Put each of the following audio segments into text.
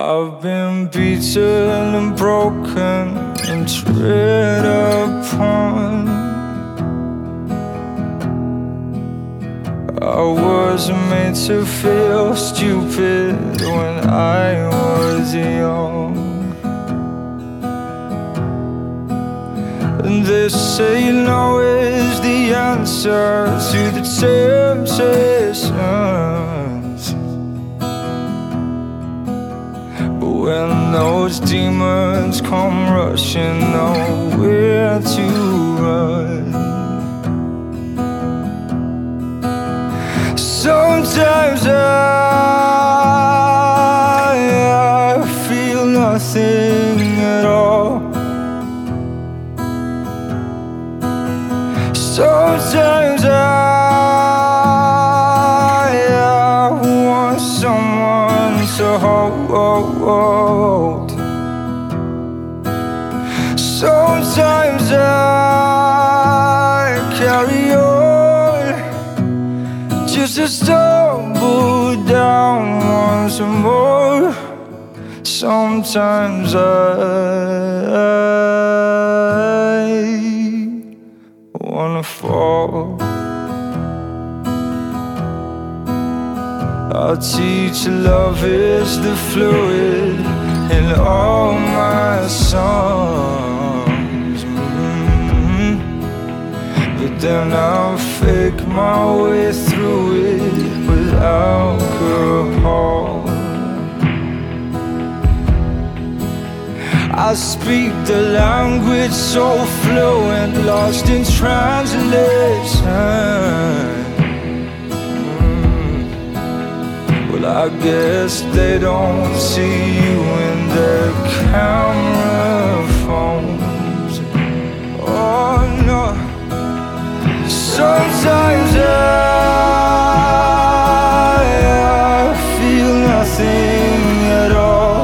I've been beaten and broken and tread upon. I was made to feel stupid when I was young. And they say no is the answer to the temptations. But when those demons come rushing, nowhere to run. Sometimes I feel nothing at all. Sometimes I want someone to hold. Sometimes I carry on just to stumble down once more. Sometimes I wanna fall. I'll teach love is the fluid in all my songs. But then I'll fake my way through it with alcohol. I speak the language so fluent, lost in translation. Well, I guess they don't see you in their camera phones. Oh no. Sometimes I feel nothing at all.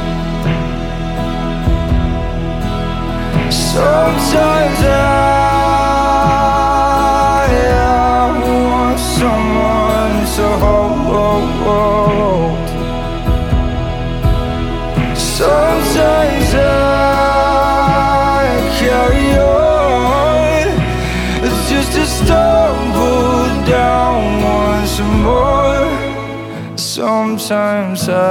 Sometimes I want someone to hold. Sometimes I carry on just to stumble down once more. Sometimes I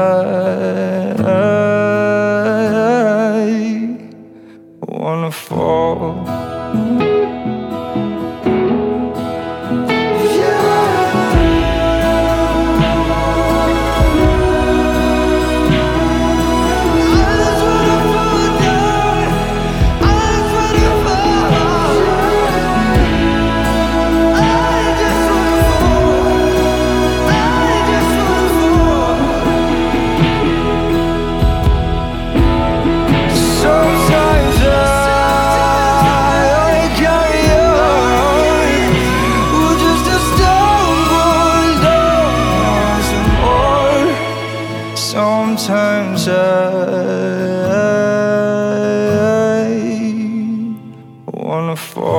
wanna fall. Sometimes I wanna fall.